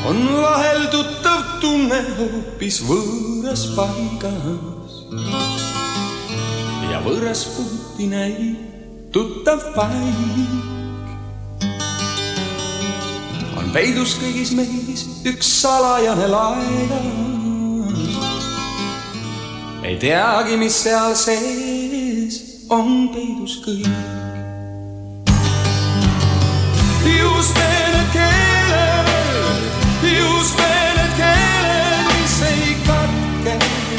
on vahel tuttav tunne hoopis võõras paigas ja võõras puuti näib tuttav paik. On peidus kõigis meis üks salajane laigas, ei teagi, mis seal sees on peidus kõik. Just need keeled, mis ei katke,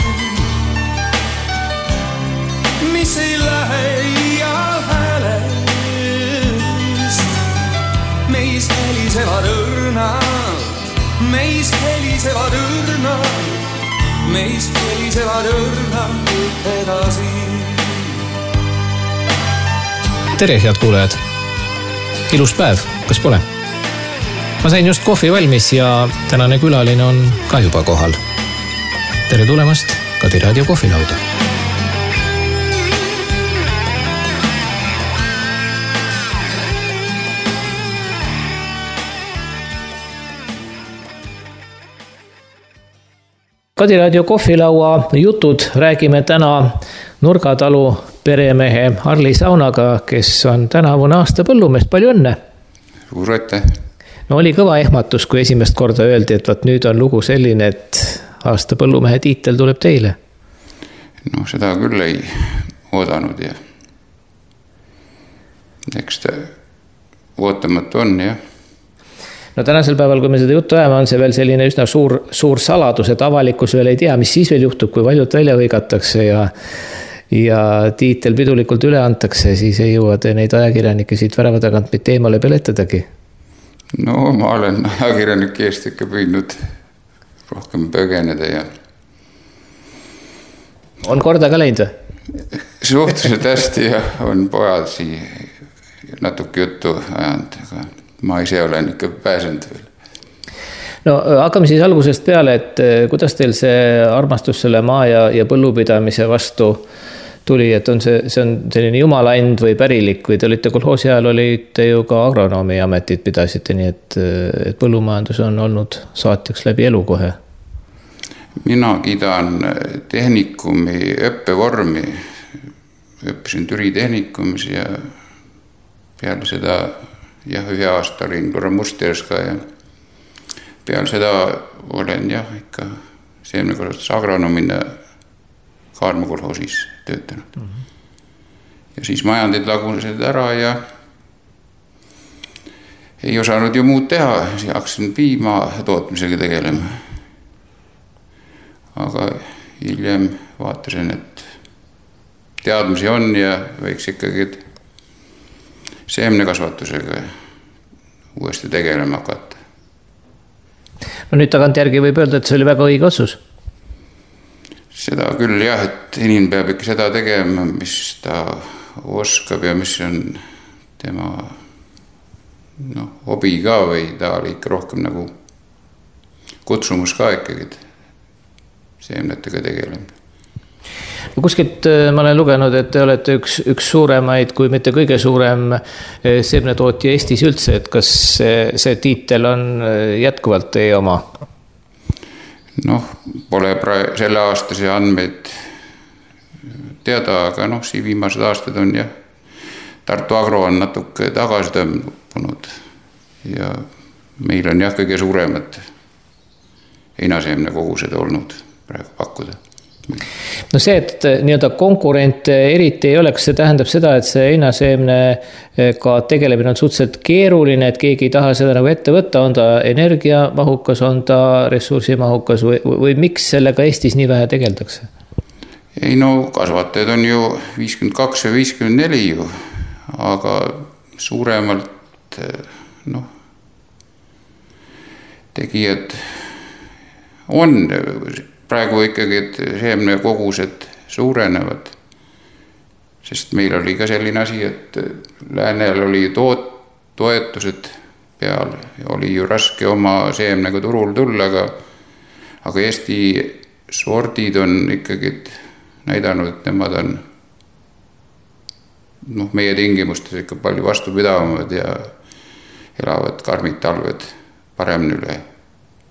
mis ei lähe iial häälest. Meis helisevad õrnad edasi. Tere, head kuulajad! Ilus päev, kas pole? Ma sain just kohvi valmis ja tänane külaline on ka juba kohal. Tere tulemast Kadi Raadio kohvilauda. Kadi Raadio kohvilaua jutud räägime täna Nurgatalu peremehe Arli Saunaga, kes on tänavune aasta põllumeest. Palju õnne! Suur aitäh! No oli kõva ehmatus, kui esimest korda öeldi, et vaat nüüd on lugu selline, et aasta põllumehe tiitel tuleb teile. No seda küll ei oodanud ja eks ta ootamatu on, jah. No tänasel päeval, kui me seda juttu ajame, on see veel selline üsna suur saladus, et avalikkus veel ei tea, mis siis veel juhtub, kui valjult välja hõigatakse ja tiitel pidulikult üle antakse, siis ei jõua te neid ajakirjanikke siit värava tagant mitte eemale peletadagi. No ma olen ajakirjanike eest ikka püüdnud rohkem põgeneda ja... On korda ka läinud? Suhteliselt hästi ja on pojad siia natuke juttu ajanud, aga ma ise olen ikka pääsenud veel. No hakkame siis algusest peale, et kuidas teil see armastus selle maa ja põllupidamise vastu tuli, et on see on selline jumalaand või pärilik, või te olite kolhoosi ajal, olite ju ka agronoomi ametit pidasite, nii et põllumajandus on olnud saatjaks läbi elu kohe. Mina kiidan tehnikumi õppevormi, õppisin Türi tehnikumis ja peale seda ühe aasta olin Musteres ka ja peale seda olen ikka seemnekasvatus agronoomina Kaarma kolhoosis töötanud. Ja siis majandid lagunesid ära ja ei osanud ju muud teha, hakkasin piima tootmisega tegelema. Aga hiljem vaatasin, et teadmisi on ja võiks ikkagi seemnekasvatusega uuesti tegelema hakata. No nüüd tagantjärgi võib öelda, et see oli väga õige otsus. Seda küll jah, et inimene peab ikka seda tegema, mis ta oskab ja mis on tema hobi ka või ta oli ikka rohkem nagu kutsumus ka ikkagi seemnetega tegelema. No kuskilt ma olen lugenud, et te olete üks suuremaid, kui mitte kõige suurem seemnetootja Eestis üldse, et kas see tiitel on jätkuvalt teie oma? Pole selle aastase andmeid teada, aga siin viimased aastad on Tartu Agro on natuke tagasi tõmbunud ja meil on kõige suuremad heinaseemne kogused olnud praegu pakkuda. No see, et nii-öelda konkurente eriti ei oleks, see tähendab seda, et see heinaseemnega tegelemine on suhteliselt keeruline, et keegi ei taha seda nagu ette võtta, on ta energiamahukas, on ta ressursimahukas või miks sellega Eestis nii vähe tegeldakse? Ei kasvatajad on ju 52 või 54 ju, aga suuremalt tegijad on praegu ikkagi, et seemne kogused suurenevad, sest meil oli ka selline asi, et läänel oli toetused peal ja oli ju raske oma seemnega turul tulla, aga Eesti sordid on ikkagi näidanud, et nemad on meie tingimustes ikka palju vastupidavamad ja elavad karmid talved paremini üle.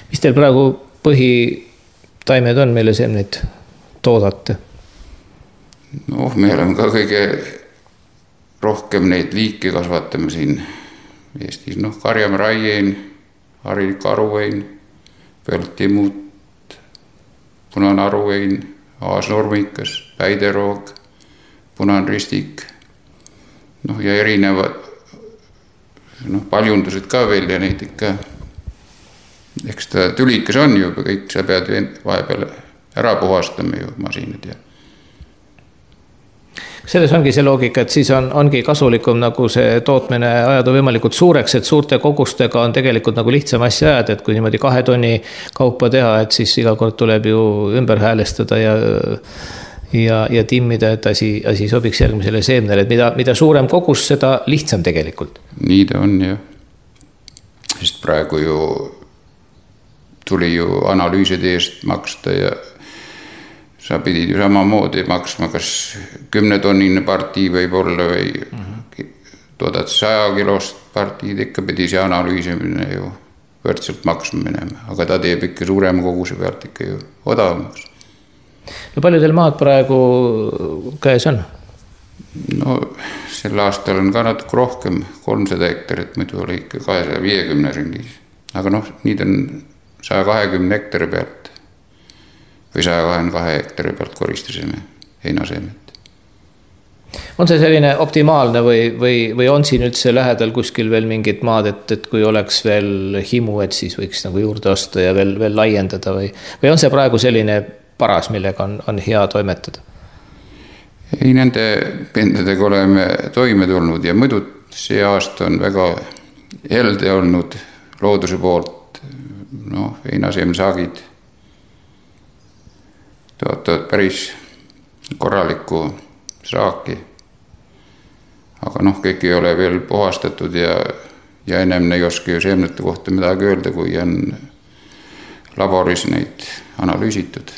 Mis teil praegu põhitaimed on, mille seemneid toodate? Noh, me oleme ka kõige rohkem neid liike kasvatame siin Eestis. Noh, Karjamäe raiein, harilik aruvein, pöldtimut, punane aruvein, aasnormikas, päideroog, punane ristik. Noh, ja erinevad paljundused ka veel ja neid ikka. Eks ta tülikas on juba kõik, sa pead vahepeal ära puhastama ju masinad ja selles ongi see loogika, et siis ongi kasulikum nagu see tootmine ajada võimalikult suureks, et suurte kogustega on tegelikult nagu lihtsam asja ajada, et kui niimoodi 2 tonni kaupa teha, et siis iga kord tuleb ju ümber häälestada ja timmida, et asi sobiks järgmisele seemnele, et mida suurem kogus, seda lihtsam tegelikult. Nii ta on jah. Sest praegu ju tuli ju analüüside eest maksta ja sa pidid ju samamoodi maksma, kas 10-tonnine partii võib olla või toodad 100 kilost partiid, ikka pidi see analüüsimine ju võrdselt maksma minema, aga ta teeb ikka suurema koguse pealt ikka ju odavamaks. No palju teil maad praegu käes on? No sel aastal on ka natuke rohkem, 300 hektarit, muidu oli ikka 250 ringis. Aga noh, nüüd on 120 hektari pealt või 122 hektari pealt koristasime heinaseemet. On see selline optimaalne või on siin üldse lähedal kuskil veel mingid maad, et kui oleks veel himu, et siis võiks nagu juurde osta ja veel laiendada või on see praegu selline paras, millega on hea toimetada? Ei, nende pendadega oleme toime tulnud ja muidu see aasta on väga helde olnud looduse poolt, heinaseemsaagid tootavad päris korralikku saaki. Aga kõik ei ole veel puhastatud ja ennem ei oska ju seemnete kohta midagi öelda, kui on laboris neid analüüsitud.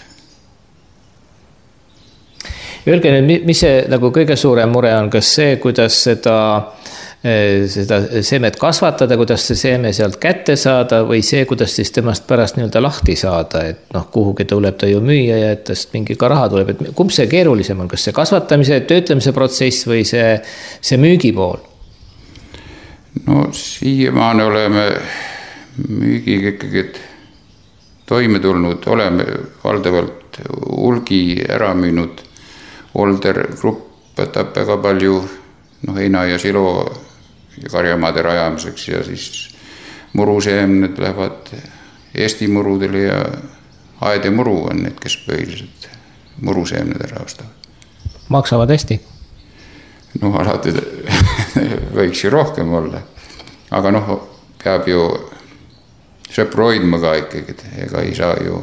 Öelge nüüd, mis see nagu kõige suurem mure on, kas see, kuidas seda seemet kasvatada, kuidas see seeme sealt kätte saada või see, kuidas siis temast pärast nii-öelda lahti saada, et kuhugi tuleb ta ju müüa ja et tast mingi ka raha tuleb, et kumb see keerulisem on, kas see kasvatamise, töötlemise protsess või see müügi pool? No siiamaani oleme müügiga ikkagi toime tulnud, oleme valdavalt hulgi ära müünud, Older Grupp võtab väga palju heina ja silo ja karjamaade rajamiseks ja siis muruseemned lähevad Eesti murudele ja aed ja muru on need, kes põhiliselt muruseemned ära ostavad. Maksavad hästi? Alati võiks ju rohkem olla, aga peab ju sõpru hoidma ka ikkagi, ega ei saa ju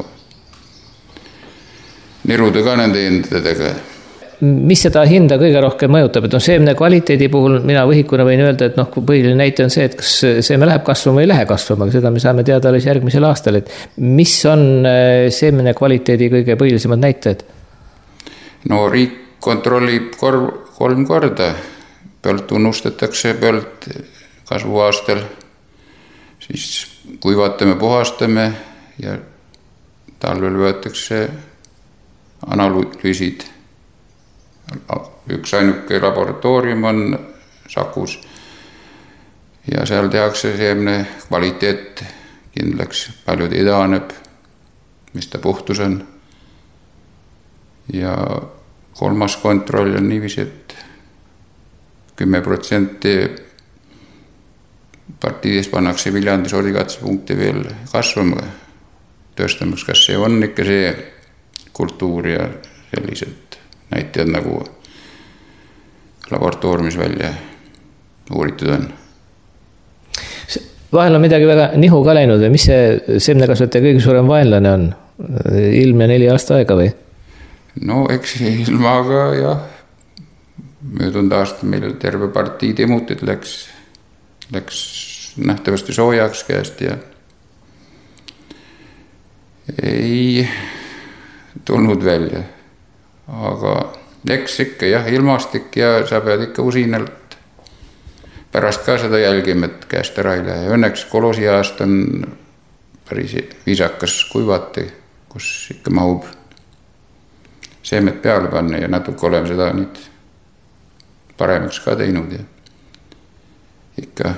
niruda ka nende endadega. Mis seda hinda kõige rohkem mõjutab, et seemne kvaliteedi puhul mina võhikuna võin öelda, et põhiline näite on see, et kas seeme läheb kasvama või ei lähe kasvama, seda me saame teada alles järgmisel aastal, et mis on seemne kvaliteedi kõige põhilisemad näitajad? Riik kontrollib 3 korda, pöölt unnustatakse pöölt kasvuaastal, siis kuivatame, puhastame ja talvel võetakse analüüsid. Üks ainuke laboratoorium on Sakus ja seal tehakse seemne kvaliteet kindlaks, palju ta idaneb, mis ta puhtus on. Ja 3. kontroll on niiviisi, et 10% partiides pannakse Viljandi sordikatsepunkti veel kasvama, tööstamaks, kas see on ikka see kultuur ja sellised näitajad nagu laboratooriumis välja uuritud on. Vahel on midagi väga nihu ka läinud või mis see seemnekasvataja kõige suurem vaenlane on? Ilm ja 4 aasta aega või? Eks ilmaga jah. Möödunud aasta meil terve partii timutid läks nähtavasti soojaks käest ja ei tulnud välja. Aga eks ikka jah, ilmastik ja sa pead ikka usinalt pärast ka seda jälgima, et käest ära ei lähe. Õnneks kolosi aast on päris viisakas kuivati, kus ikka mahub seemed peale panna ja natuke oleme seda nüüd paremaks ka teinud ja ikka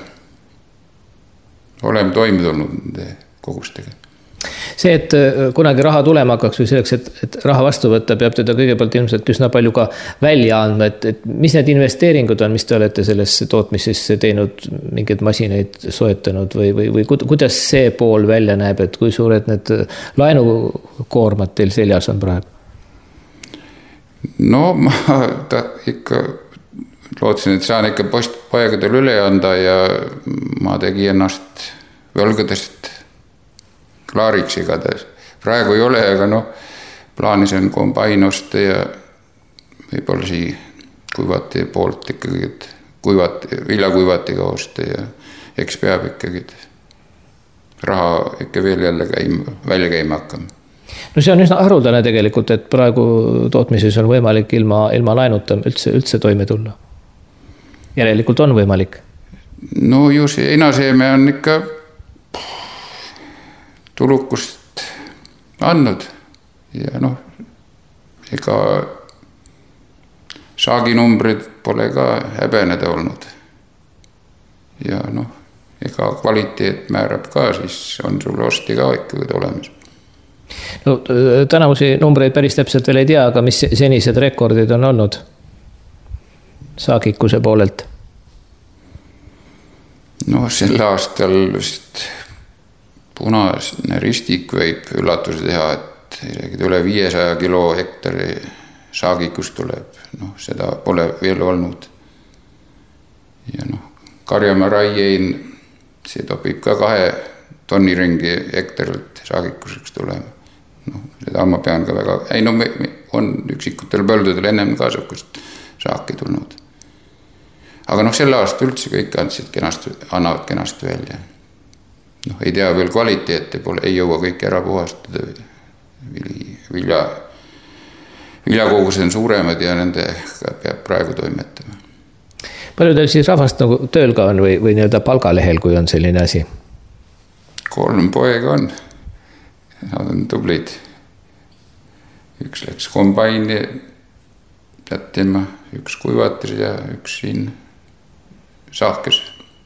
oleme toime tulnud nende kogustega. See, et kunagi raha tulema hakkaks või selleks, et raha vastu võtta, peab teda kõigepealt ilmselt üsna palju ka välja andma, et mis need investeeringud on, mis te olete sellesse tootmisesse teinud, mingeid masinaid soetanud või kuidas see pool välja näeb, et kui suured need laenukoormad teil seljas on praegu? No ma ikka lootsin, et saan ikka poegadel üle anda ja ma tegi ennast võlgadest klaariks igatahes. Praegu ei ole, aga plaanis on kombain osta ja võib-olla siia kuivati poolt ikkagi, et viljakuivatiga osta ja eks peab ikkagi raha ikka veel jälle välja käima hakkama. No see on üsna haruldane tegelikult, et praegu tootmises on võimalik ilma laenuta üldse toime tulla. Järelikult on võimalik. No ju see heinaseeme on ikka tulukust andnud ja ega saaginumbrid pole ka häbeneda olnud. Ja ega kvaliteet määrab ka, siis on sul osti ka ikkagi olemas. No tänavusi numbreid päris täpselt veel ei tea, aga mis senised rekordid on olnud saagikuse poolelt? Sel aastal vist Punasne Ristik võib üllatuse teha, et isegi üle 500 kilo hektari saagikust tuleb. Seda pole veel olnud. Ja Karjamaa raiein, see topib ka 2 tonni ringi hektarilt saagikuseks tulema. Seda ma pean ka väga... on üksikutel põldudel ennem ka saakust saaki tulnud. Aga selle aasta üldse kõik annavad kenasti välja. Ei tea veel kvaliteete, ei jõua kõik ära puhastada. Viljakogused on suuremad ja nende peab praegu toimetama. Palju teil siis rahvast tööl ka on või nii-öelda palgalehel, kui on selline asi? 3 poega on. Nad on tublid. Üks läks kombaini jättima, üks kuivatis ja üks siin saahkes.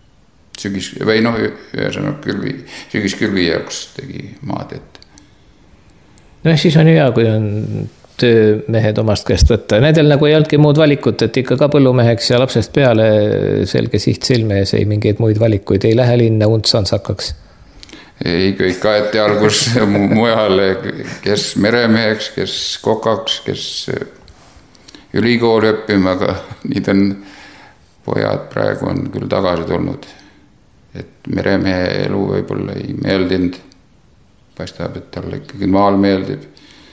Sügiskülvi jaoks tegi maad ette. Siis on hea, kui on töömehed omast käest võtta. Nendel nagu ei olnudki muud valikut, et ikka ka põllumeheks ja lapsest peale selge siht silme ees, ei mingeid muid valikuid, ei lähe linna untsans hakkaks. Ei, kõik aeti algus mujale, kes meremeheks, kes kokaks, kes ülikooli õppima, aga nüüd on pojad praegu on küll tagasi tulnud. Et meremehe elu võib-olla ei meeldinud. Paistab, et talle ikkagi maal meeldib.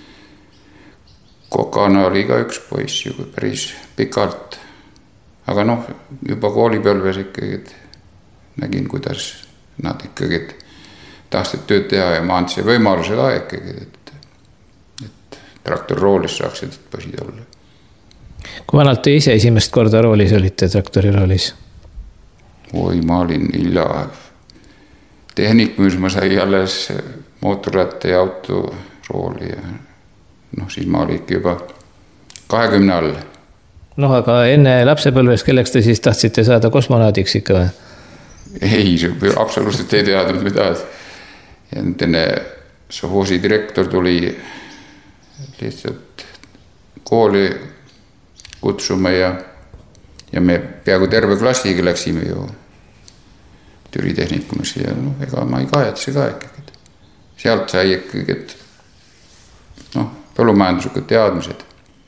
Kokana oli ka üks poiss juba päris pikalt. Aga juba koolipõlves ikkagi nägin, kuidas nad ikkagi tahtsid tööd teha ja ma andsin võimaluse ka ikkagi, et traktorroolis saaksid poisid olla. Kui vanalt te ise esimest korda roolis olite, traktori roolis? Oi, ma olin illa tehnikumis, ma sai alles mootorratta ja auto rooli ja siis ma olin juba 20 all. Aga enne lapsepõlves, kelleks te siis tahtsite saada kosmonaadiks ikka või? Ei, absoluutselt ei teadnud mida. Ja nendene sovhoosi direktor tuli lihtsalt kooli kutsuma ja me peaaegu terve klassiga läksime ju Türi tehnikumis ja ega ma ei kahetse ka ikkagi. Sealt sai ikkagi, et põllumajanduslikud teadmised.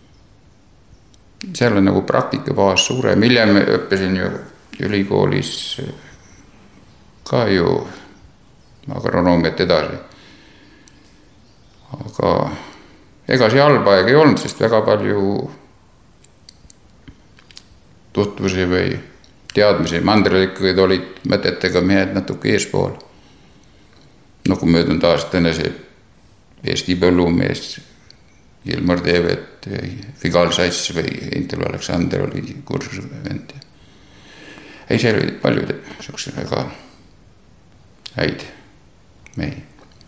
Seal on nagu praktikabaas suurem. Hiljem õppisin ju ülikoolis ka ju agronoomiat edasi. Aga ega see halba aeg ei olnud, sest väga palju tutvusi või teadmisi. Mandril ikkagi olid mõtetega mehed natuke eespool. Nagu möödunud aastane see Eesti põllumees Ilmar Teevet või Vigal Sass või Intel Aleksander oli kursusvend. Ei, seal oli palju väga häid mehi.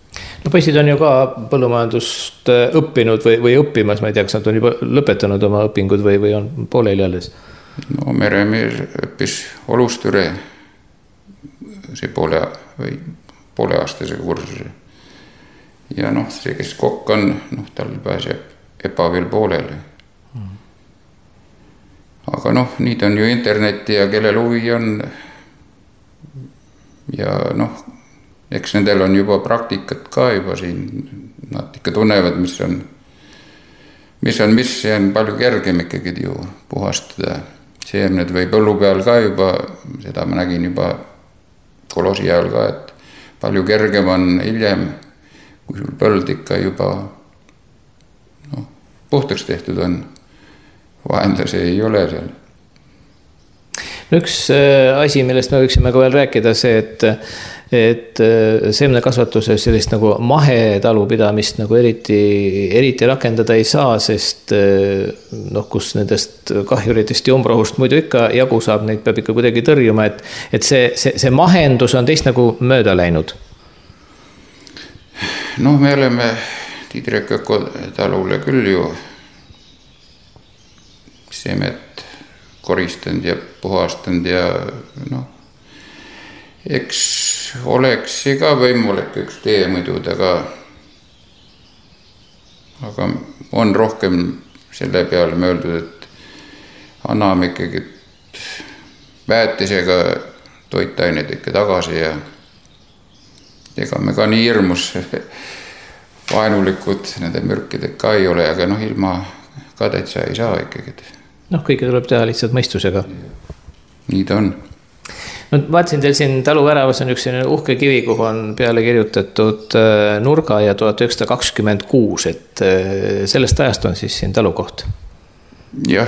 poisid on ju ka põllumajandust õppinud või õppimas, ma ei tea, kas nad on juba lõpetanud oma õpingud või on pooleli alles? No Meremees õppis Olustüre see pooleaastase kursuse. Ja noh, see, kes kokk on, noh, tal pääseb EPA veel poolele. Aga noh, nüüd on ju interneti ja kellel huvi on. Ja noh, eks nendel on juba praktikat ka juba siin. Nad ikka tunnevad, mis on, see on palju kergem ikkagi ju puhastada. Seemned või põllu peal ka juba, seda ma nägin juba koloosi ajal ka, et palju kergem on hiljem, kui sul põld ikka juba puhtaks tehtud on. Vahendlase ei ole seal. No üks asi, millest me võiksime ka veel rääkida, see, et seemnekasvatuses sellist nagu mahetalupidamist nagu eriti rakendada ei saa, sest noh, kus nendest kahjuritest ja umbrohust muidu ikka jagu saab, neid peab ikka kuidagi tõrjuma, et see mahendus on teist nagu mööda läinud. Noh, me oleme Tiidrek Öko talule küll ju seemet koristanud ja puhastanud ja noh, eks oleks see ka võimalik üks tee muidud, aga on rohkem selle peale mõeldud, et anname ikkagi väetisega toitained ikka tagasi ja ega me ka nii hirmus vaenulikud nende mürkidega ka ei ole, aga noh, ilma ka täitsa ei saa ikkagi. Noh, kõike tuleb teha lihtsalt mõistusega. Nii ta on. No, vaatasin teil siin taluväravas on üks uhke kivi, kuhu on peale kirjutatud nurga ja 1926, et sellest ajast on siis siin talukoht. Jah,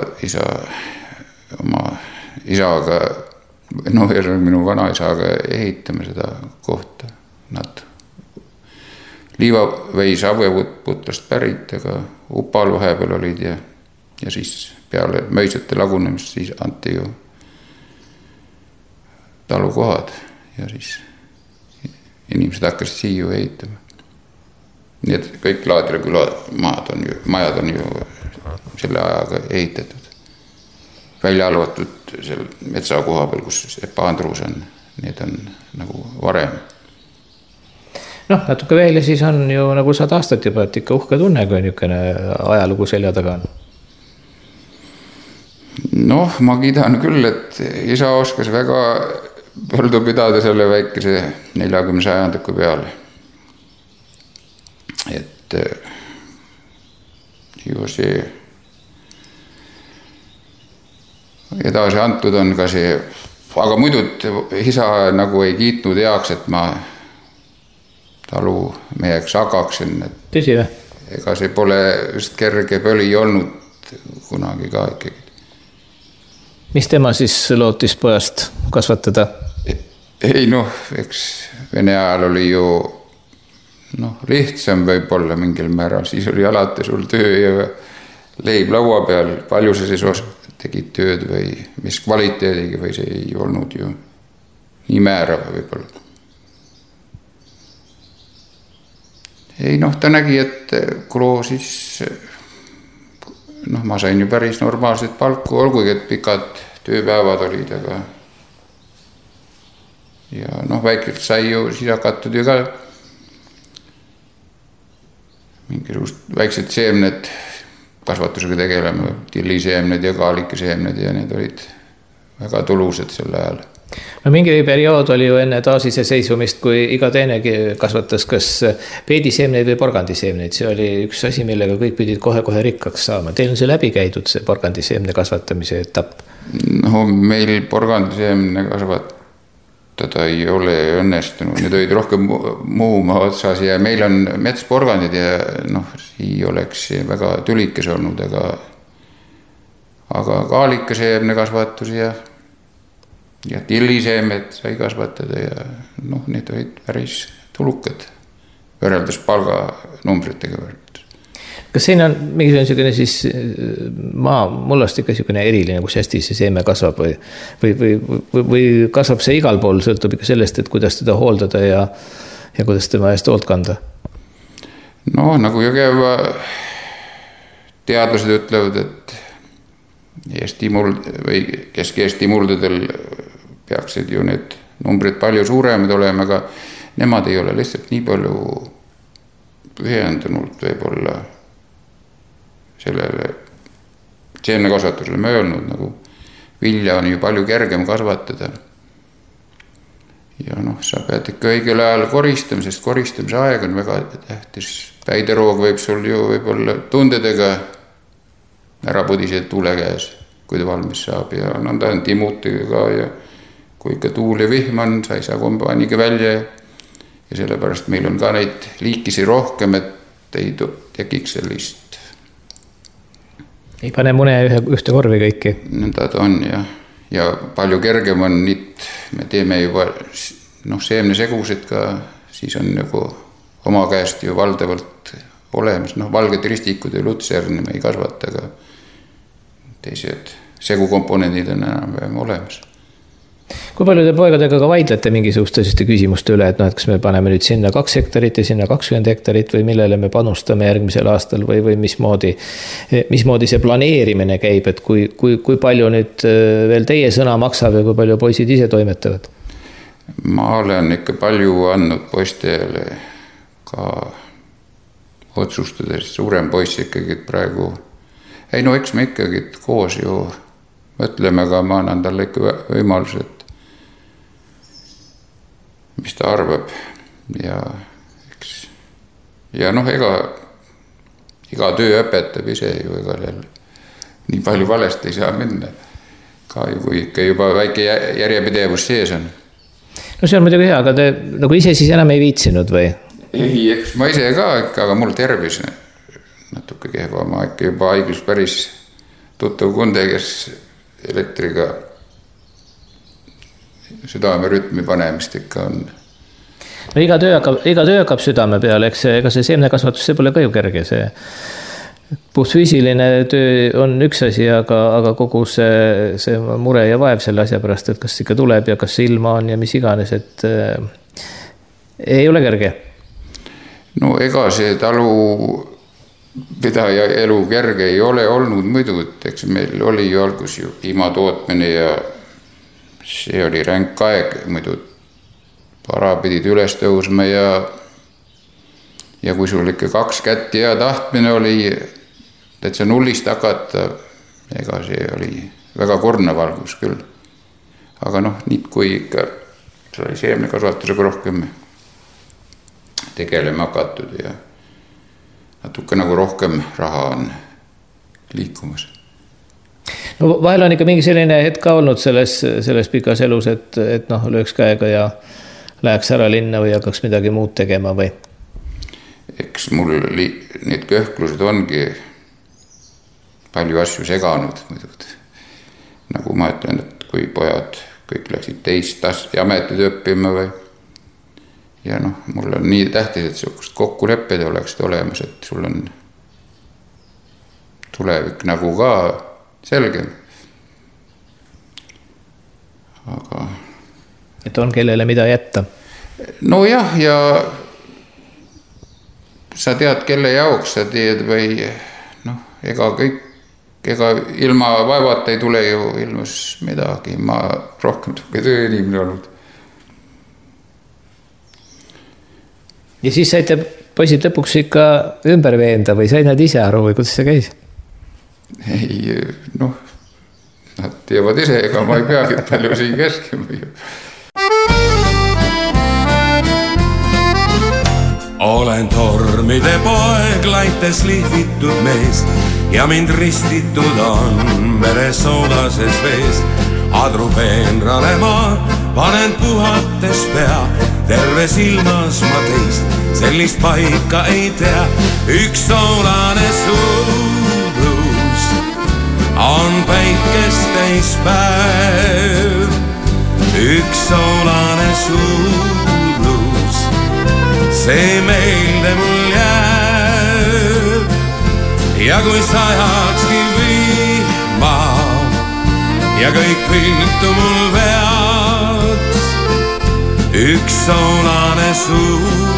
oma isaga, no minu vanaisaga ehitame seda kohta. Nad Liivaveis Avveputlast pärit, aga Upal vahepeal olid ja siis peale möisete lagunemist siis anti ju talukohad ja siis inimesed hakkasid siia ehitama. Nii et kõik Laadra küla majad on ju selle ajaga ehitatud. Välja arvatud seal metsakoha peal, kus Epa Andrus on, need on nagu varem. Noh, natuke veel ja siis on ju nagu 100 aastat juba, et ikka uhke tunne, kui niisugune ajalugu selja taga on. Noh, ma kiidan küll, et isa oskas väga põldu pidada selle väikese 40 sajandiku peale. Et ju see edasi antud on ka see, aga muidu isa nagu ei kiitnud heaks, et ma talu meheks hakaksin. Tõsi või? Ega see pole just kerge põli olnud kunagi ka ikkagi. Mis tema siis lootis pojast kasvatada? Ei noh, eks Vene ajal oli ju lihtsam võib-olla mingil määral, siis oli alati sul töö ja leib laua peal, palju sa siis tegid tööd või mis kvaliteediga või see ei olnud ju nii määrav võib-olla. Ei noh, ta nägi, et Kuro siis, ma sain ju päris normaalset palku, olgugi, et pikad tööpäevad olid, aga ja väikselt sai ju siis hakatud ju ka mingisugust väiksed seemned kasvatusega tegelema, tilliseemned ja kaalikeseemned ja need olid väga tulused sel ajal. No mingi periood oli ju enne taasiseseisvumist, kui iga teinegi kasvatas kas peediseemneid või porgandiseemneid. See oli üks asi, millega kõik pidid kohe rikkaks saama. Teil on see läbi käidud, see porgandiseemne kasvatamise etapp? No meil porgandiseemne kasvatada ei ole õnnestunud. Need olid rohkem muuma otsas ja meil on metsporgandid ja ei oleks väga tülikes olnud, aga kaalikeseemne kasvatus ja tilliseemed sai kasvatada ja need olid päris tulukad võrreldes palganumbritega võrreldes. Kas siin on mingisugune siis mullast ikka niisugune eriline, kus hästi see seeme kasvab või kasvab see igal pool, sõltub ikka sellest, et kuidas teda hooldada ja ja kuidas tema eest hoolt kanda? No nagu Jõgeva teadlased ütlevad, et Kesk-Eesti muldadel peaksid ju need numbrid palju suuremad olema, aga nemad ei ole lihtsalt nii palju pühendunult võib-olla sellele seemnekasvatusele möönud, nagu vilja on ju palju kergem kasvatada. Ja sa pead ikka õigel ajal koristama, sest koristamise aeg on väga tähtis. Päideroog võib sul ju võib-olla tundedega ära pudised tuule käes, kui ta valmis saab ja ta on timutiga ka ja kui ikka tuul ja vihm on, sa ei saa kombaaniga välja ja sellepärast meil on ka neid liikisi rohkem, et ei tekiks sellist. Ei pane mune ühte korvi kõiki. Nõnda ta on ja palju kergem on me teeme juba seemnesegused ka, siis on nagu oma käest ju valdavalt olemas, valged ristikud ja lutserni me ei kasvata, aga teised segukomponendid on enam olemas. Kui palju te poegadega ka vaidlete mingisuguste küsimuste üle, et kas me paneme nüüd sinna 2 hektarit ja sinna 20 hektarit või millele me panustame järgmisel aastal või mismoodi see planeerimine käib, et kui palju nüüd veel teie sõna maksab ja kui palju poisid ise toimetavad? Ma olen ikka palju andnud poistele ka otsustades, suurem poiss ikkagi praegu. Eks me ikkagi koos ju mõtleme, aga ma annan talle ikka võimalused, mis ta arvab ja iga töö õpetab ise ju, ega nii palju valesti ei saa minna ka ju, kui ikka juba väike järjepidevus sees on. No see on muidugi hea, aga te nagu ise siis enam ei viitsinud või? Ei, eks ma ise ka ikka, aga mul tervis natuke kehva, ma ikka juba haiglis päris tuttav kunde, kes elektriga südame rütmi panemist ikka on. No iga töö hakkab südame peale, ega see seemnekasvatus, see pole ka ju kerge, see puhtfüüsiline töö on üks asi, aga kogu see mure ja vaev selle asja pärast, et kas ikka tuleb ja kas ilma on ja mis iganes, et ei ole kerge. No ega see talu pidaja elu kerge ei ole olnud muidu, et eks meil oli ju algus ju piima tootmine ja see oli ränk aeg, muidu para pidid üles tõusma ja kui sul ikka 2 kätt ja tahtmine oli, et see nullist hakata, ega see oli väga kurnav algus küll. Aga nüüd kui ikka sai seemnekasvatusega rohkem tegelema hakatud ja natuke nagu rohkem raha on liikumas. No vahel on ikka mingi selline hetk ka olnud selles pikas elus, et lööks käega ja läheks ära linna või hakkaks midagi muud tegema või? Eks mul need kõhklused ongi palju asju seganud muidu. Nagu ma ütlen, et kui pojad kõik läksid teist ametid õppima või ja mul on nii tähtis, et sellist kokkulepped oleksid olemas, et sul on tulevik nagu ka selgem. Aga et on kellele mida jätta? No jah, ja sa tead, kelle jaoks sa teed või ega ilma vaevata ei tule ju ilmus midagi. Ma rohkem tööinimene olnud. Ja siis saite poisid lõpuks ikka ümber veenda või said nad ise aru või kuidas see käis? Ei, nad teevad ise, ega ma ei peagi palju siin keskima ju. Olen tormide poeg, laites lihvitud mees ja mind ristitud on mere soolases vees. Adrupeenrale ma panen puhates pea, terves ilmas ma teist sellist paika ei tea. Üks soolane suurus on päikest täis päev, üks soolane suurus, see meelde mul jääb. Ja kui sajakski vihma ja kõik viltu mul veaks, üks soolane suurus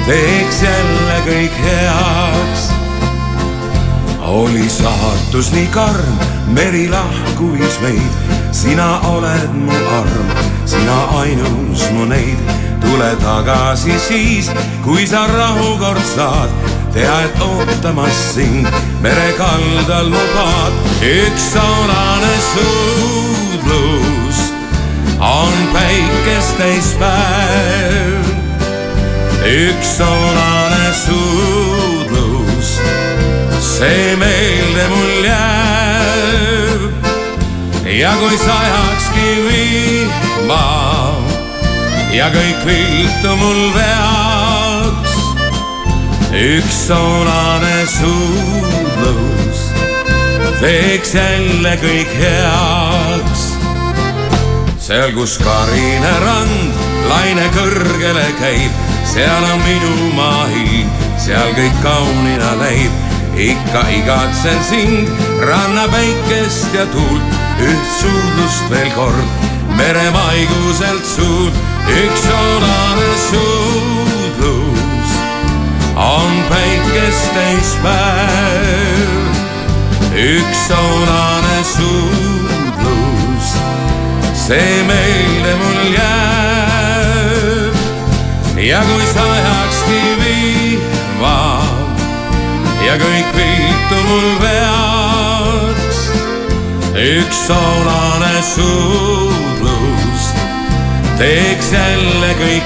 teeks jälle kõik heaks. Oli saatus nii karm, meri lahkuis meid, sina oled mu arm, sina ainus mu neid. Tule tagasi siis, kui sa rahu kord saad, tea, et ootamas sind mere kaldal mu paad. Üks soolane suudlus on päikest täis päev. Üks soolane suudlus, see meelde mul jääb. Ja kui sajakski vihma ja kõik viltu mul veaks, üks soolane suudlus teeks jälle kõik heaks. Seal, kus karine rand laine kõrgele käib, seal on minu mahi, seal kõik kaunina näib. Ikka igatsen sind, ranna päikest ja tuult, üht suudlust veel kord, mere maiguselt suud. Üks soolane suudlus on päikest täis päev. Üks soolane suudlus, see meelde mul jääb. Ja kui sajakski vihma ja kõik viltu mul veaks, üks soolane suudlus teeks jälle kõik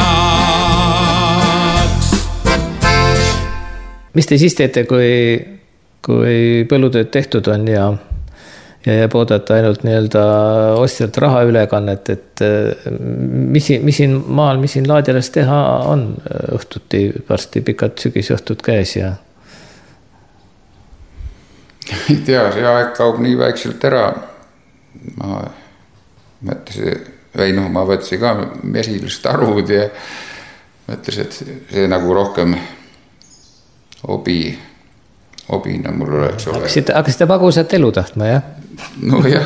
heaks. Mis te siis teete, kui põllutööd tehtud on ja jääb oodata ainult nii-öelda ostjalt raha ülekannet, et mis siin maal, mis siin Laadjalas teha on õhtuti, varsti pikad sügisõhtud käes ja? Ei tea, see aeg kaub nii väikselt ära. Ma võtsin ka mesilist arvud ja mõtlesin, et see nagu rohkem obina mul oleks ole. Hakkasite magusat elu tahtma, jah? No jah.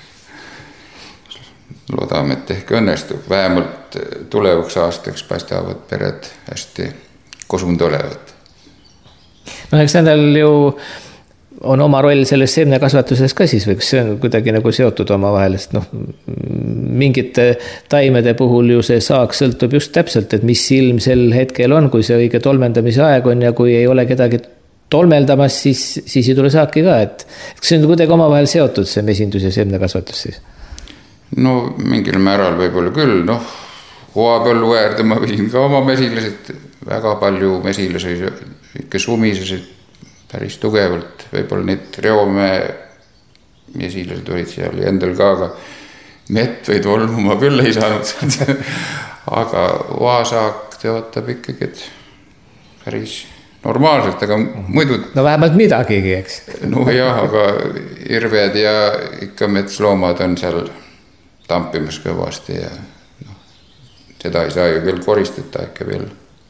Loodame, et ehk õnnestub. Vähemalt tulevaks aastaks paistavad pered hästi kosund olevat. No eks nendel ju on oma roll selles seemnekasvatuses ka siis või kas see on kuidagi nagu seotud omavahel, sest mingite taimede puhul ju see saak sõltub just täpselt, et mis ilm sel hetkel on, kui see õige tolmendamise aeg on ja kui ei ole kedagi tolmeldamas, siis ei tule saaki ka, et kas see on kuidagi omavahel seotud see mesindus ja seemnekasvatus siis? No mingil määral võib-olla küll, hoapõllu äärde ma viin ka oma mesilased, väga palju mesilasi ikka sumisesid päris tugevalt, võib-olla need Reomäe mesilased olid seal ja endal ka, aga mett või tolmu ma küll ei saanud, aga oasaak teotab ikkagi, et päris normaalselt, aga muidu... No vähemalt midagigi, eks? No jah, aga irved ja ikka metsloomad on seal tampimas kõvasti ja seda ei saa ju veel koristada, ikka veel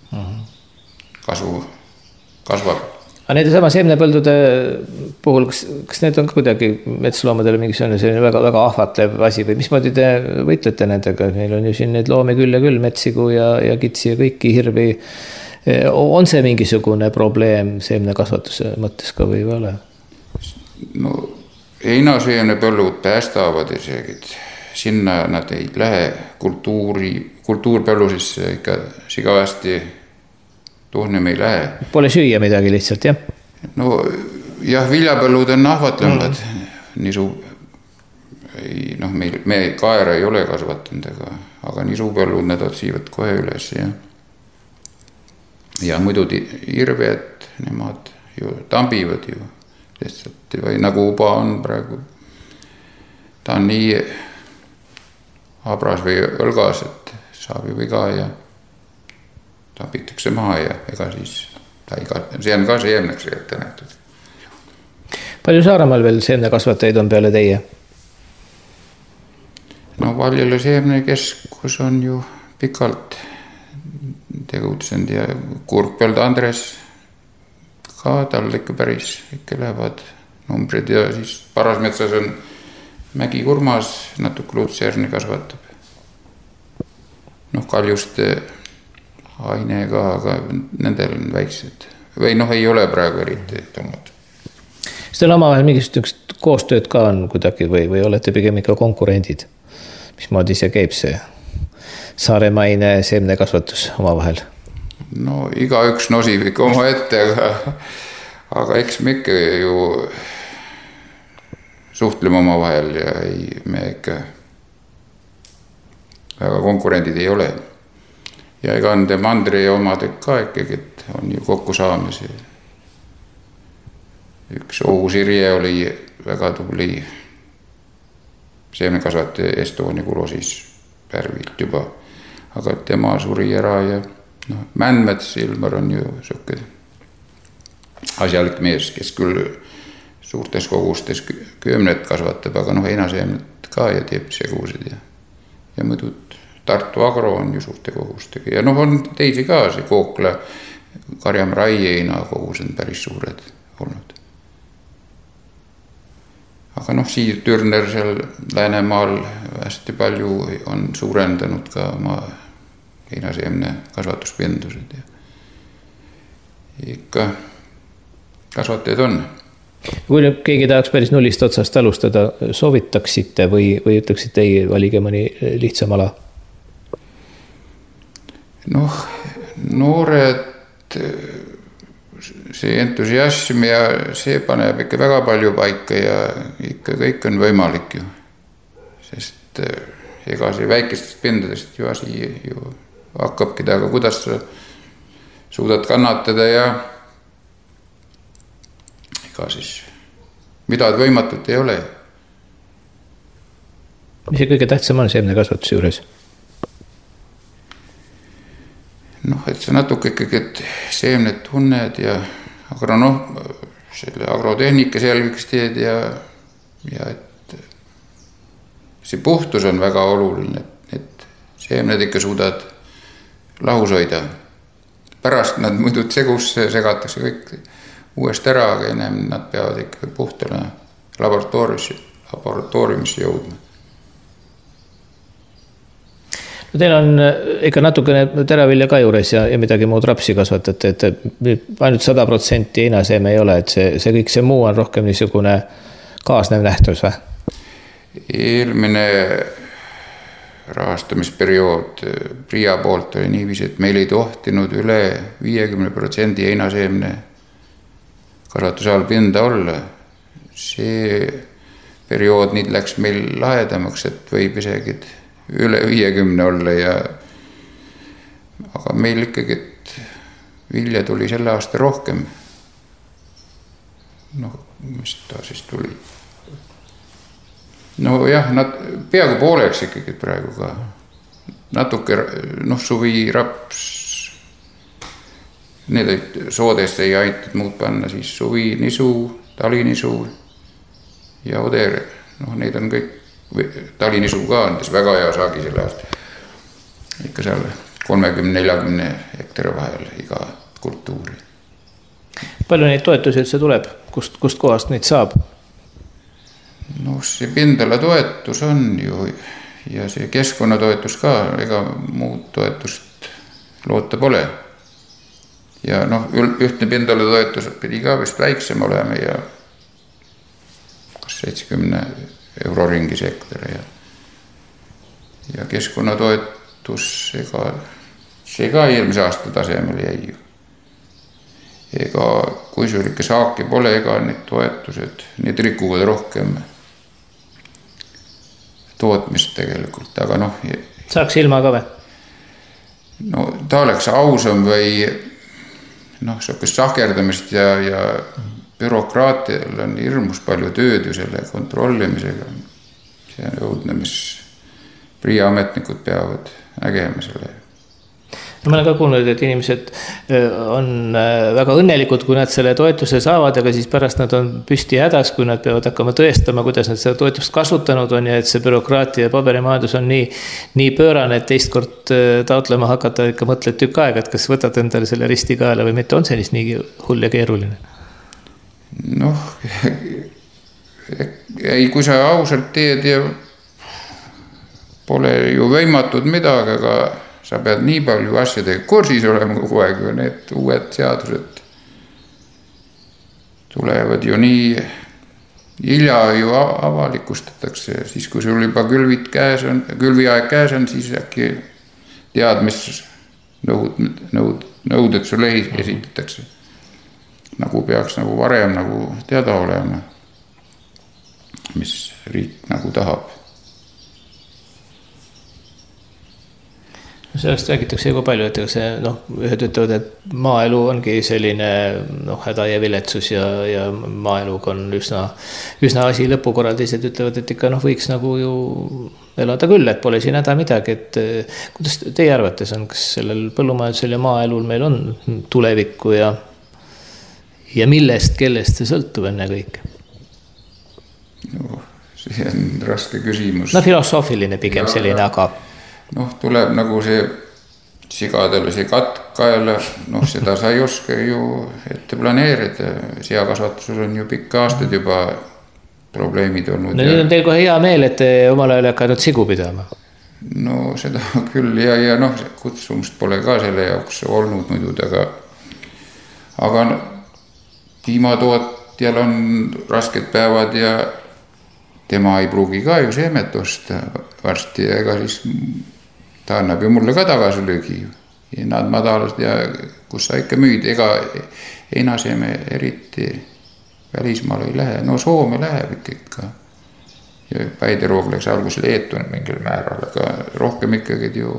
kasvab. Aga nende sama seemnepõldude puhul, kas need on kuidagi metsloomadele mingisugune selline väga, väga ahvatlev asi või mismoodi te võitlete nendega? Meil on ju siin neid loomi küll ja küll, metsigu ja kitsi ja kõiki hirvi. On see mingisugune probleem seemnekasvatuse mõttes ka või ei ole? No heinaseemnepõllud päästavad isegi. Sinna nad ei lähe kultuurpõllusesse ikka sigavasti tuhneme ei lähe. Pole süüa midagi lihtsalt, jah? No jah, viljapõllud on ahvatlemad. Nisu, me kaera ei ole kasvatanud, aga nisupõllud need otsivad kohe üles. Ja muidu irved, nemad ju tambivad ju. Või nagu uba on praegu. Ta on nii habras või õlgas, et saab ju viga ja tambitakse maha ja ega siis see on ka seemneks ette nähtud. Palju Saaremaal veel seemnekasvatajaid on peale teie? No Valjala seemnekeskus on ju pikalt tegutsenud ja Kurkpõld Andres ka, tal ikka päris ikka lähevad numbrid ja siis Parasmetsas on Mägi Kurmas natuke luutseerni kasvatab. Kaljuste aine ka, aga nendel on väiksed. Või noh, ei ole praegu eriti tulnud. Kas teil omavahel mingisugust koostööd ka on kuidagi või olete pigem ikka konkurendid? Mismoodi see käib see saaremaine seemnekasvatus omavahel? No igaüks nosib ikka oma ette, aga eks me ikka ju suhtleme omavahel ja me ikka väga konkurendid ei ole. Ja ega on Mandri omad ka ikkagi, et on ju kokku saamisi. Üks Ohusirje oli väga tubli seemnekasvataja Estonia Kulosis pärvilt juba, aga tema suri ära ja Mändmets Ilmar on ju suke asjalik mees, kes küll suurtes kogustes köömnet kasvatab, aga heinaseemnet ka ja teeb segused ja mõdud. Tartu Agro on ju suurte kogustega ja on teisi ka, see Kookla Karjam Raieina kogus on päris suured olnud. Aga Siir Türner seal Läänemaal hästi palju on suurendanud ka oma heinaseemne kasvatuspindused ja ikka kasvatajad on. Kui keegi tahaks päris nullist otsast alustada, soovitaksite või ütleksite ei, valige mõni lihtsam ala? Noored, see entusiasm ja see paneb ikka väga palju paika ja ikka kõik on võimalik ju. Sest ega see väikestest pindadest ju asi ju hakkabki taga, kuidas sa suudad kannatada ja ega siis midagi võimatut ei ole. Mis see kõige tähtsam on seemnekasvatuse juures? Et sa natuke ikkagi, et seemnet tunned ja selle agrotehnika selgeks teed ja et see puhtus on väga oluline, et seemned ikka suudad lahus hoida. Pärast nad muidu segusse segatakse kõik uuesti ära, aga ennem nad peavad ikka puhtale laboratooriumisse jõudma. Teil on ikka natukene teravilja ka juures ja midagi muud rapsi kasvatate, et ainult 100% heinaseeme ei ole, et see kõik see muu on rohkem niisugune kaasnev nähtus või? Eelmine rahastamisperiood PRIA poolt oli niiviisi, et meil ei tohtinud üle 50% heinaseemne kasvatuse all pinda olla. See periood nüüd läks meil lahedamaks, et võib isegi üle 50 olla aga meil ikkagi, et vilja tuli selle aasta rohkem. Mis ta siis tuli? Nad peaaegu pooleks ikkagi praegu ka. Natuke suvi raps, need soodesse ei aitad muud panna, siis suvi nisu, talinisu ja oder, neid on kõik. Talinisu ka on väga hea saagi selle aasta. Ikka seal 30-40 hektari vahel iga kultuuri. Palju neid toetusi üldse tuleb? Kust kohast neid saab? See pindala toetus on ju ja see keskkonnatoetus ka, ega muud toetust loota pole. Ja ühtne pindala toetus pidi ka vist väiksem olema ja kas 70 euro ringis hektar ja keskkonnatoetus, see ka eelmise aasta tasemel jäi ju. Ega kui sul ikka saaki pole, ega need toetused, need rikuvad rohkem tootmist tegelikult, aga saaks ilma ka või? Ta oleks ausam või sellist sahkerdamist ja bürokraatial on hirmus palju tööd ju selle kontrollimisega. See on õudne, mis PRIA ametnikud peavad nägema selle. Ma olen ka kuulnud, et inimesed on väga õnnelikud, kui nad selle toetuse saavad, aga siis pärast nad on püsti hädas, kui nad peavad hakkama tõestama, kuidas nad seda toetust kasutanud on ja et see bürokraatia ja paberimajandus on nii pöörane, et teist kord taotlema hakata ikka mõtled tükk aega, et kas võtad endale selle risti kaela või mitte, on see nii hull ja keeruline? Ei, kui sa ausalt teed ja pole ju võimatud midagi, sa pead nii palju asjadega kursis olema kogu aeg ja need uued seadused tulevad ju nii hilja ju avalikustatakse, siis kui sul juba külviaeg käes on, siis äkki tead, mis nõuded sulle esitatakse. Nagu peaks nagu varem nagu teada olema, mis riik nagu tahab. Sellest räägitakse juba palju, et see, ühed ütlevad, et maaelu ongi selline häda ja viletsus ja maaeluga on üsna asi lõpukorral, teised ütlevad, et ikka võiks nagu ju elada küll, et pole siin häda midagi, et kuidas teie arvates on, kas sellel põllumajandusel ja maaelul meil on tulevikku ja millest, kellest see sõltub enne kõik? See on raske küsimus. Filosoofiline pigem selline, aga tuleb nagu see sigadele see katk kaela, seda sa ei oska ju ette planeerida. Seakasvatusel on ju pikka aastaid juba probleemid olnud. Nüüd on teil kohe hea meel, et te omal ajal hakanud sigu pidama. Seda küll ja kutsumust pole ka selle jaoks olnud muidu, aga piimatootjal on rasked päevad ja tema ei pruugi ka ju seemet osta varsti ja ega siis ta annab ju mulle ka tagasilöögi. Hinnad madalast ja kus sa ikka müüd, ega heinaseeme eriti välismaal ei lähe. Soome läheb ikka. Ja Päideroog läks alguses Leetu mingil määral, aga rohkem ikkagi ju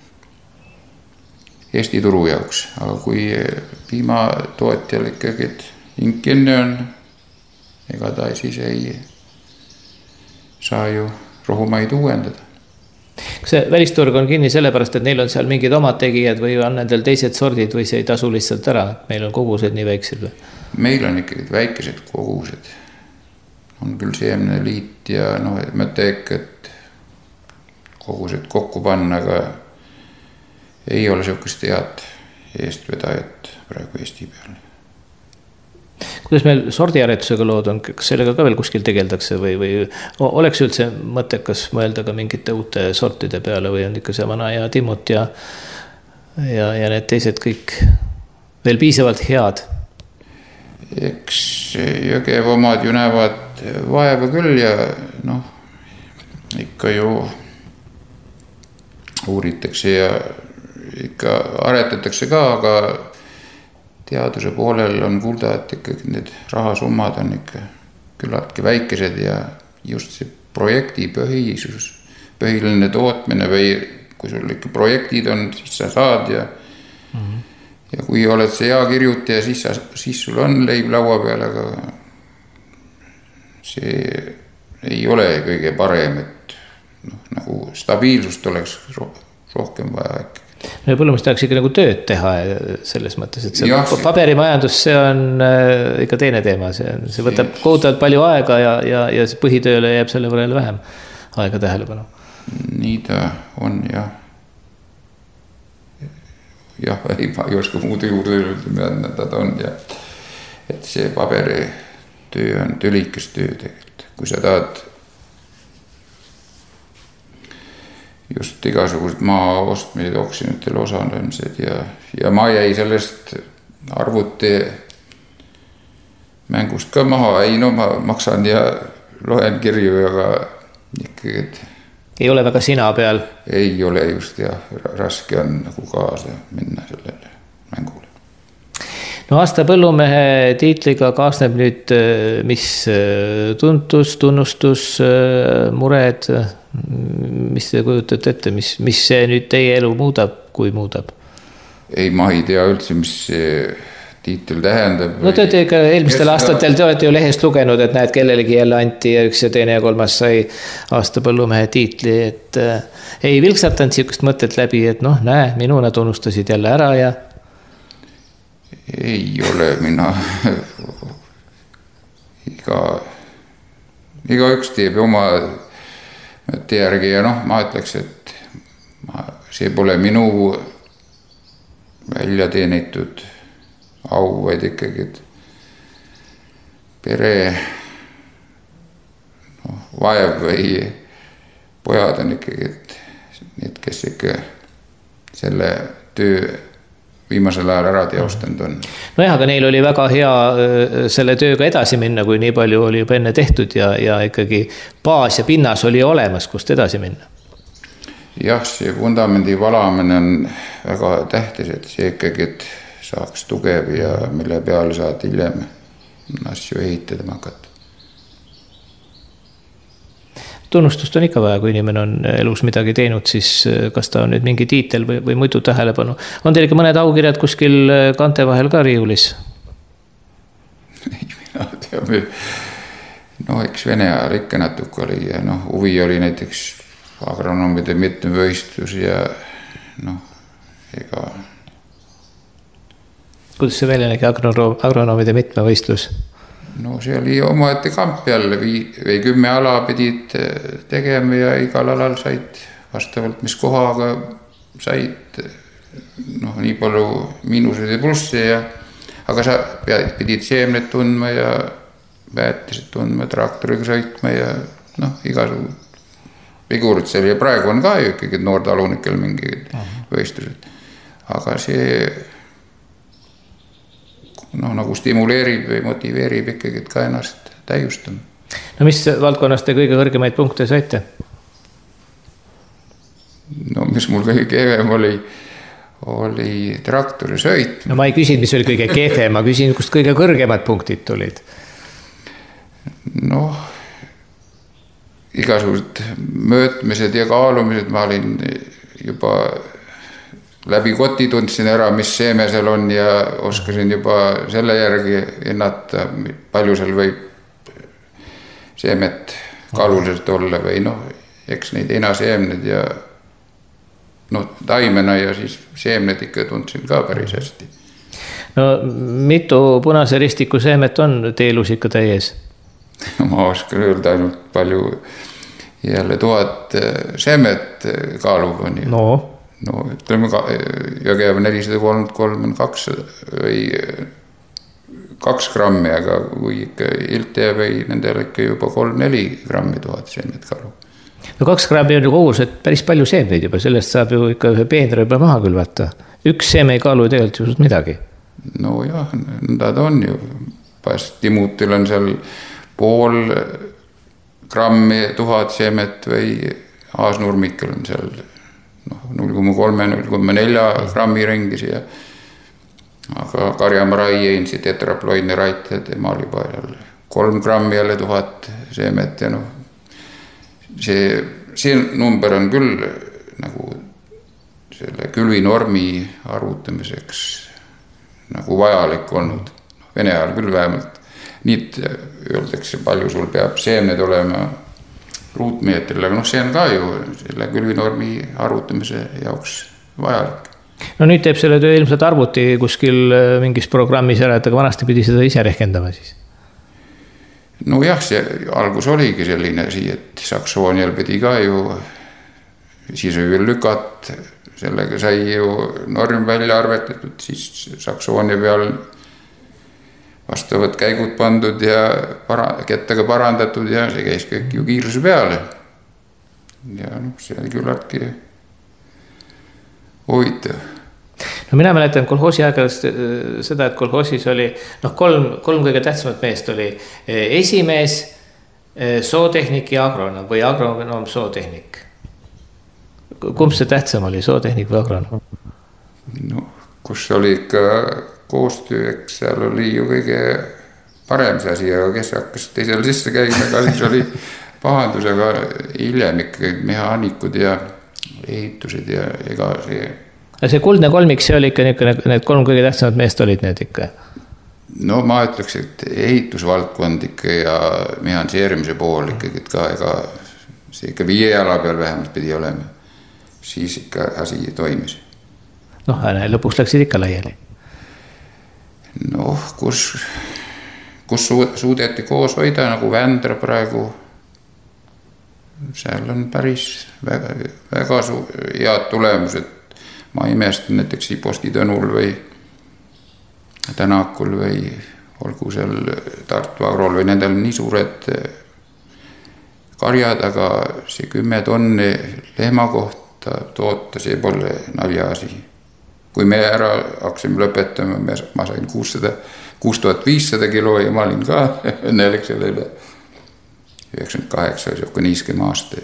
Eesti turu jaoks. Aga kui piimatootjal ikkagi inkenne on, ega ta siis ei saa ju rohumaid uuendada. Kas see välisturg on kinni sellepärast, et neil on seal mingid omad tegijad või on nendel teised sordid või see ei tasu lihtsalt ära? Meil on kogused nii väiksed või? Meil on ikkagi väikesed kogused. On küll seemneliit ja mõte ikka, et kogused kokku panna, aga ei ole sellist head eestvedajat praegu Eesti peal. Kuidas meil sordiaretusega lood on, kas sellega ka veel kuskil tegeldakse või oleks üldse mõttekas mõelda ka mingite uute sortide peale või on ikka see vana ja Timmut ja need teised kõik veel piisavalt head? Eks Jõgeva omad ju näevad vaeva küll ja ikka ju uuritakse ja ikka aretatakse ka, aga teaduse poolel on kuulda, et ikkagi need rahasummad on ikka küllaltki väikesed ja just see projekti põhiline tootmine või kui sul ikka projektid on, siis sa saad ja kui oled see hea kirjutaja, siis sul on leib laua peal, aga see ei ole kõige parem, et nagu stabiilsust oleks rohkem vaja ikka. Põllumees tahaks ikka nagu tööd teha selles mõttes, et see paberimajandus, see on ikka teine teema, see võtab kohutavalt palju aega ja see põhitööle jääb selle võrra vähem aega tähelepanu. Nii ta on, jah. Jah, ei oska muude juurde öelda, ta on ja et see paberitöö on tülikas töö tegelikult. Kui sa tahad just igasugused maa ostmised, oksjonitel osalemised ja ma jäi sellest arvuti mängust ka maha. Ei, ma maksan ja loen kirju, aga ikkagi, et ei ole väga sina peal? Ei ole just ja raske on nagu kaasa minna sellele mängule. Aasta põllumehe tiitliga kaasneb nüüd mis tuntus, tunnustus, mured, mis te kujutate ette, mis see nüüd teie elu muudab, kui muudab? Ei, ma ei tea üldse, mis see tiitel tähendab. Te olete ikka eelmistel aastatel, te olete ju lehest lugenud, et näed, kellelegi jälle anti ja üks ja teine ja kolmas sai aasta põllumehe tiitli, et ei vilksatanud siukest mõtet läbi, et näe, minuna tunnustasid jälle ära ja ei ole mina iga üks teeb oma mõtte järgi ja ma ütleks, et see pole minu välja teenitud au, vaid ikkagi pere vaev või pojad on ikkagi need, kes ikka selle töö viimasel ajal ära teostanud on. Nojah, aga neil oli väga hea selle tööga edasi minna, kui nii palju oli juba enne tehtud ja ikkagi baas ja pinnas oli olemas, kust edasi minna. Jah, see vundamendi valamine on väga tähtis, et see ikkagi et saaks tugev ja mille peale saad hiljem asju ehitada hakata. Tunnustust on ikka vaja, kui inimene on elus midagi teinud, siis kas ta on nüüd mingi tiitel või muidu tähelepanu. On teil ikka mõned aukirjad kuskil kante vahel ka riiulis? Mina teame, eks Vene ajal ikka natuke oli ja huvi oli näiteks agronoomide mitmevõistlus ja ega... Kuidas see välja nägi agronoomide mitmevõistlus? See oli omaette kamp jälle, 10 ala pidid tegema ja igal alal said vastavalt, mis kohaga said nii palju miinuseid ja plussi aga sa pidid seemned tundma ja väetisid tundma, traktoriga sõitma ja igasugu vigurid seal ja praegu on ka ju ikkagi noortalunikel mingid võistlused, aga see nagu stimuleerib või motiveerib ikkagi ka ennast täiustama. Mis valdkonnast te kõige kõrgemaid punkte saite? Mis mul kõige kehvem oli traktori sõit. Ma ei küsin, mis oli kõige kehvem, ma küsin, kust kõige kõrgemad punktid tulid. Igasugused möötmised ja kaalumised ma olin juba läbi koti tundsin ära, mis seeme seal on ja oskasin juba selle järgi hinnata, palju seal võib seemet kaaluliselt olla või eks neid heinaseemned ja taimena ja siis seemned ikka tundsin ka päris hästi. Mitu Punase Ristiku seemet on teelus ikka täies? Ma oskan öelda ainult palju jälle 1000 seemet kaalub on ju. Ütleme Jõgeva 433 on 200 või 2 grammi, aga kui ikka Ilte või nendel ikka juba 3-4 grammi 1000 seemet kaalub. 2 grammi on ju kogus, et päris palju seemneid juba, sellest saab ju ikka ühe peenra juba maha külvata. Üks seeme ei kaalu tegelikult just midagi. Jah, nad on ju. Timutil on seal 0,5 grammi 1000 seemet või aasnurmikul on seal 0,3-0,4 grammi ringis ja aga karjamarai einsi tetraploidne raite tema oli juba 3 grammi jälle 1000 seemet ja see number on küll nagu selle külvinormi arvutamiseks nagu vajalik olnud. Vene ajal küll vähemalt nii öeldakse, palju sul peab seemned olema ruutmeetril, aga see on ka ju selle külvinormi arvutamise jaoks vajalik. Nüüd teeb selle töö ilmselt arvuti kuskil mingis programmis ära, et aga vanasti pidi seda ise rehkendama siis? Jah, see algus oligi selline asi, et Saksoonial pidi ka ju sisevüllükat, sellega sai ju norm välja arvetatud, siis Saksoonia peal vastavad käigud pandud ja kettaga parandatud ja see käis kõik ju kiiruse peale. Ja see oli küllaltki huvitav. Mina mäletan kolhoosi aegadest seda, et kolhoosis oli kolm kõige tähtsamat meest oli esimees, sootehnik ja agronoom või agronoom, sootehnik. Kumb see tähtsam oli, sootehnik või agronoom? Kus oli ikka koostöö, eks seal oli ju kõige parem see asi, aga kes hakkas teisel sisse käima, aga siis oli pahandus, aga hiljem ikkagi mehaanikud ja ehitused ja ega see... See kuldne kolmik, see oli ikka need 3 kõige tähtsamad meest olid need ikka? Ma ütleks, et ehitusvaldkond ikka ja mehaniseerimise pool ikkagi, et ka ega see ikka 5 ala peal vähemalt pidi olema. Siis ikka asi toimis. Lõpuks läksid ikka laiali. Kus suudeti koos hoida nagu Vändra praegu, seal on päris väga head tulemused. Ma imestan näiteks Iposti Tõnul või Tänakul või olgu seal Tartu Agrol või nendel nii suured karjad, aga see 10 tonni lehma kohta toota, see pole naljaasi. Kui me ära hakkasime lõpetama, ma sain 6500 kilo ja ma olin ka õnnelik selle üle 98, siuke niiskem aasta.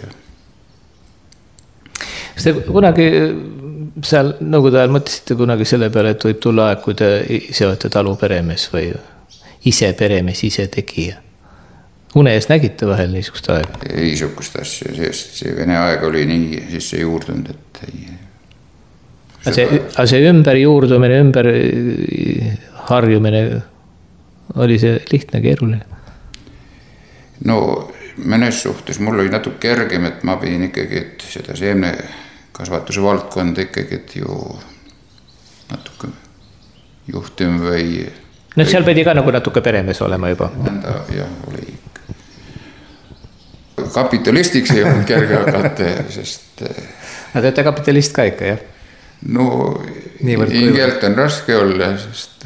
Kas te kunagi seal nõukogude ajal mõtlesite kunagi selle peale, et võib tulla aeg, kui te ise olete talu peremees või ise peremees, ise tegija? Une ees nägite vahel niisugust aega? Ei niisugust asja, sest see Vene aeg oli nii sisse juurdunud, et ei... Aga see ümber juurdumine, ümber harjumine, oli see lihtne, keeruline? No mõnes suhtes mul oli natuke kergem, et ma pidin ikkagi, et seda seemne kasvatuse valdkonda ikkagi, et ju natuke juhtim või... No seal pidi ka nagu natuke peremees olema juba. Jah, oli ikka. Kapitalistiks ei olnud kerge hakata, sest... Aga te olete kapitalist ka ikka, jah? No, hingelt on raske olla, sest...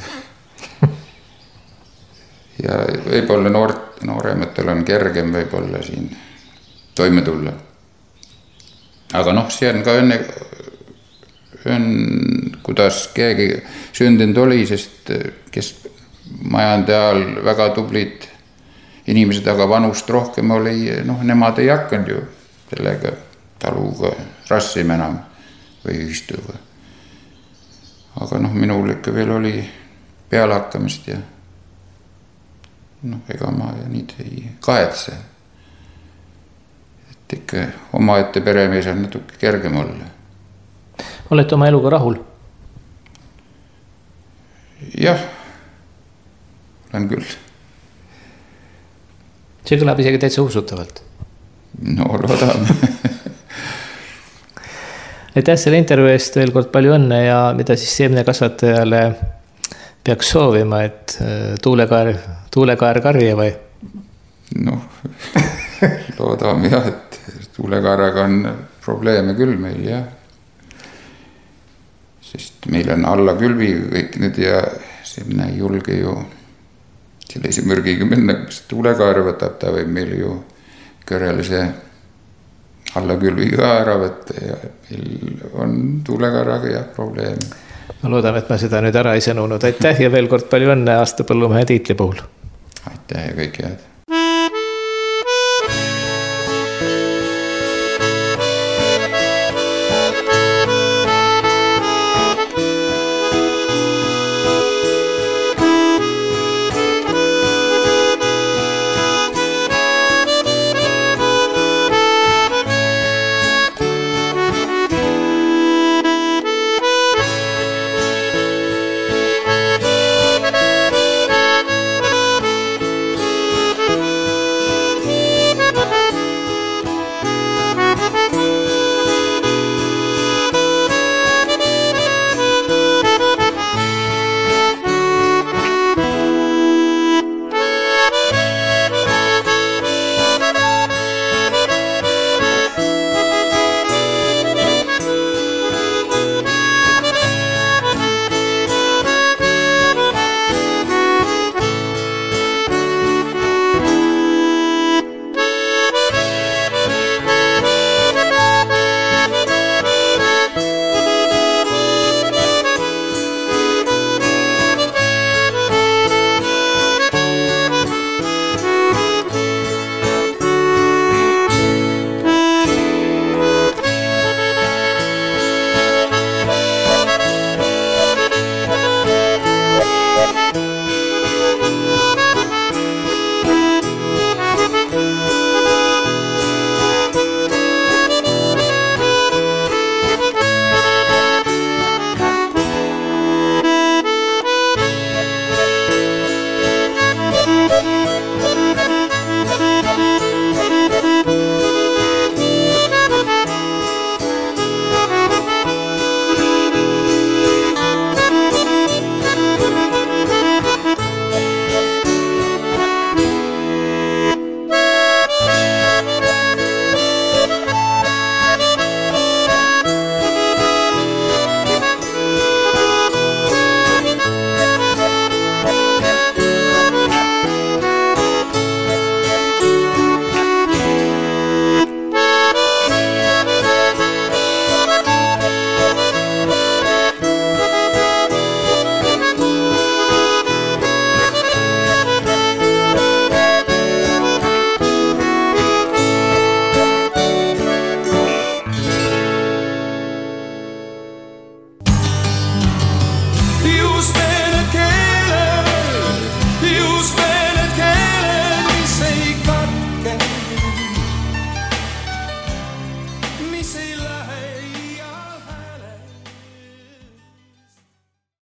Ja võib-olla noorematel on kergem võib-olla siin toime tulla. Aga noh, see on ka õnne, kuidas keegi sündinud oli, sest kes majande ajal väga tublid inimesed, aga vanust rohkem oli, noh, nemad ei hakanud ju sellega taluga rassima enam või ühistuga. Aga noh, minul ikka veel oli pealehakkamist ja noh, ega ma nüüd ei kahetse. Et ikka oma ette peremees on natuke kergem olla. Olete oma eluga rahul? Jah, olen küll. See kõlab isegi täitsa usutavalt. No, loodame. Aitäh selle intervjuu eest veel kord palju õnne ja mida siis seemnekasvatajale peaks soovima, et tuulekaer karje või? Noh, loodame jah, et tuulekaaraga on probleeme küll meil, jah. Sest meil on alla külvi kõik need ja seemne ei julge ju sellise mürgiga minna, kes tuulekaara võtab, ta võib meil ju kõrelise alla külvi ka ära võtta ja meil on tuulekaaraga jah probleeme. Ma loodame, et ma seda nüüd ära ei sõnunud. Aitäh ja veel kord palju õnne aasta põllumehe tiitli puhul. Aitäh ja kõik head. kus me